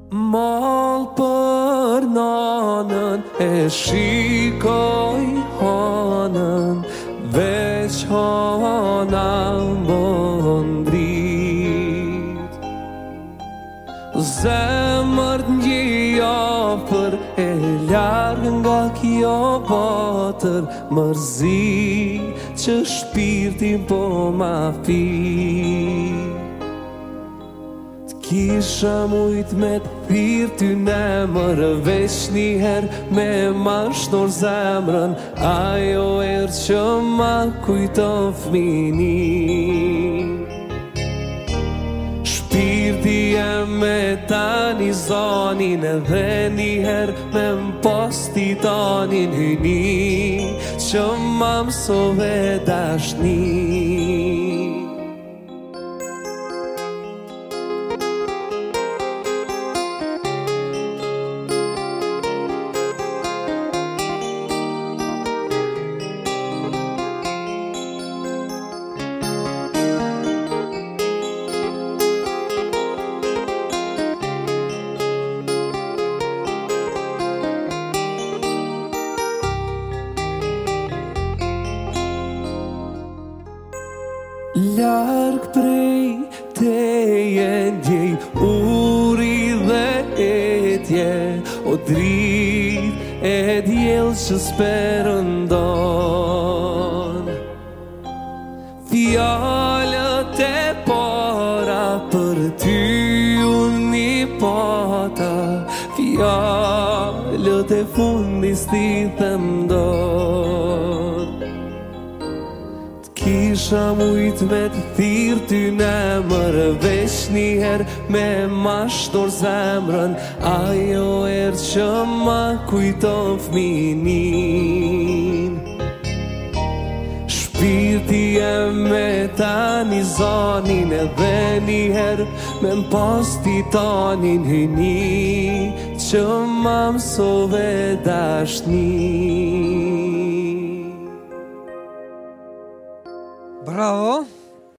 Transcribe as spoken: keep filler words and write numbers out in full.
Mall për nanën e shikoj hanën, veç hana më ndrit. Zemër t'ngjia për e largë nga kjo botër, mërzi që shpirtin po ma fik. Kisha mujt me t'thirë ty në mërë, veç njëherë me ma shnor zemrën, ajo erë që ma kujton fminin. Shpirti e me tani zonin, edhe njëherë me m'pos titanin hyni, që ma mësove dashnin. Larg prej teje ndjej uri dhe etje, o drit e djel që s'perëndon. Fjalët e para për ty unë i pata, fjalët e fundis ti them dot. Kisha mujt me t'thirë ty në mërë, veç njëherë me ma shtor zemrën, ajo erë që ma kujton fminin. Shpirti e me tani zonin, edhe njëherë me m'pos titanin hyni, që ma mësove dashnin. Bravo!